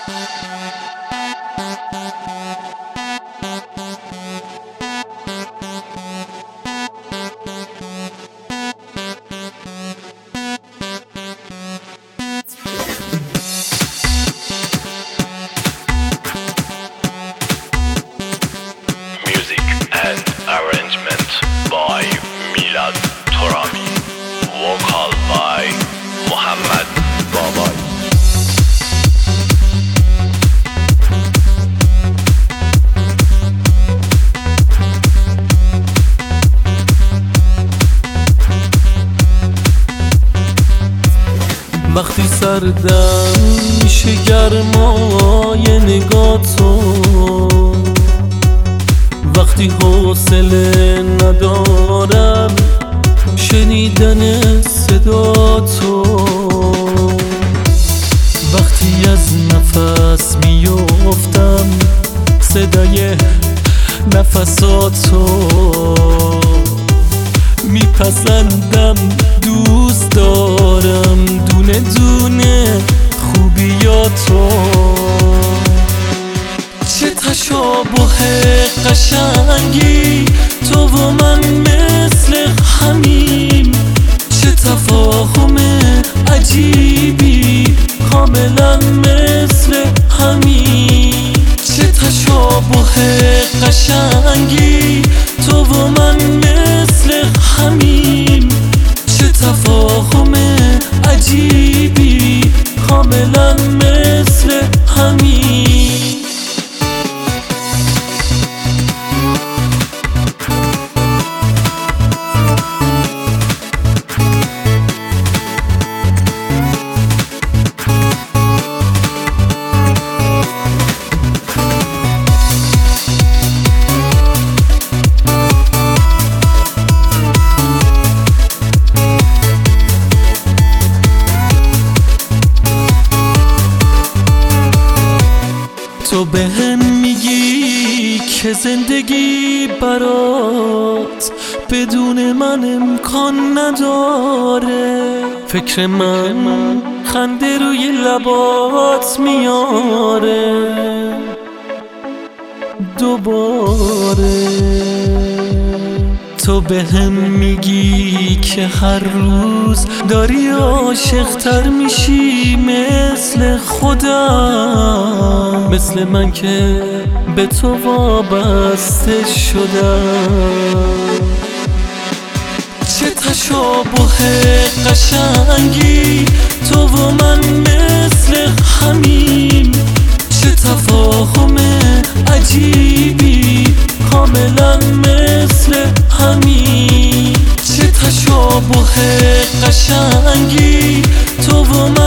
Arrangement by Milad Torami. Vocal by Muhammad Babai. وقتی سردم میشه گرمای نگاه تو، وقتی حوصله ندارم شنیدن صدا تو، وقتی از نفس میافتم صدای نفساتو، میپسندم دوست دارم دونه دونه خوبیاتو. چه تشابه قشنگی تو و من مثل همیم، چه تفاهم عجیبی کاملا مثل همین. چه تشابه قشنگی تو و من مثل همیم، چه تفاهم عجیبی کاملا مثل همین. تو بهم میگی که زندگی برات بدون من امکان نداره، فکر من خنده روی لبات میاره دوباره. تو بهم میگی که هر روز داری عاشق‌تر میشی مثل خودم، مثل من که به تو وابسته شدم. چه تشابه قشنگی تو و من مثل همیم، چه تفاهم عجیبی کاملا مثل همین. چه تشابه قشنگی تو و من